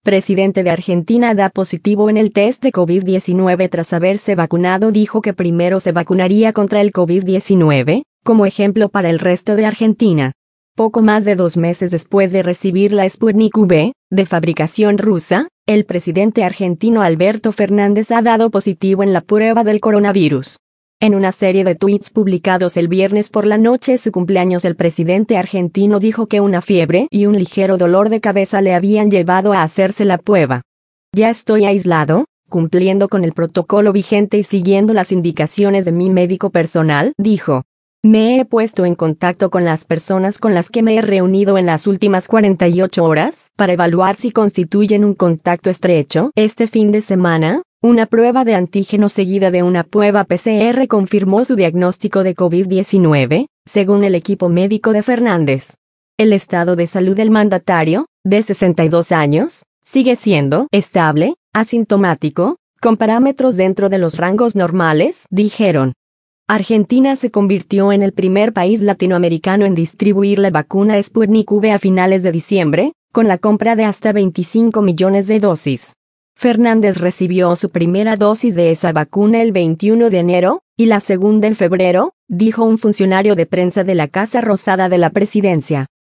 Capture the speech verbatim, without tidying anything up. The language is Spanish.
presidente de Argentina, da positivo en el test de COVID diecinueve tras haberse vacunado. Dijo que primero se vacunaría contra el COVID diecinueve, como ejemplo para el resto de Argentina. Poco más de dos meses después de recibir la Sputnik V, de fabricación rusa, el presidente argentino Alberto Fernández ha dado positivo en la prueba del coronavirus. En una serie de tweets publicados el viernes por la noche, su cumpleaños, el presidente argentino dijo que una fiebre y un ligero dolor de cabeza le habían llevado a hacerse la prueba. Ya estoy aislado, cumpliendo con el protocolo vigente y siguiendo las indicaciones de mi médico personal, dijo. Me he puesto en contacto con las personas con las que me he reunido en las últimas cuarenta y ocho horas para evaluar si constituyen un contacto estrecho. Este fin de semana, una prueba de antígeno seguida de una prueba P C R confirmó su diagnóstico de COVID diecinueve, según el equipo médico de Fernández. El estado de salud del mandatario, de sesenta y dos años, sigue siendo estable, asintomático, con parámetros dentro de los rangos normales, dijeron. Argentina se convirtió en el primer país latinoamericano en distribuir la vacuna Sputnik V a finales de diciembre, con la compra de hasta veinticinco millones de dosis. Fernández recibió su primera dosis de esa vacuna el veintiuno de enero, y la segunda en febrero, dijo un funcionario de prensa de la Casa Rosada de la Presidencia.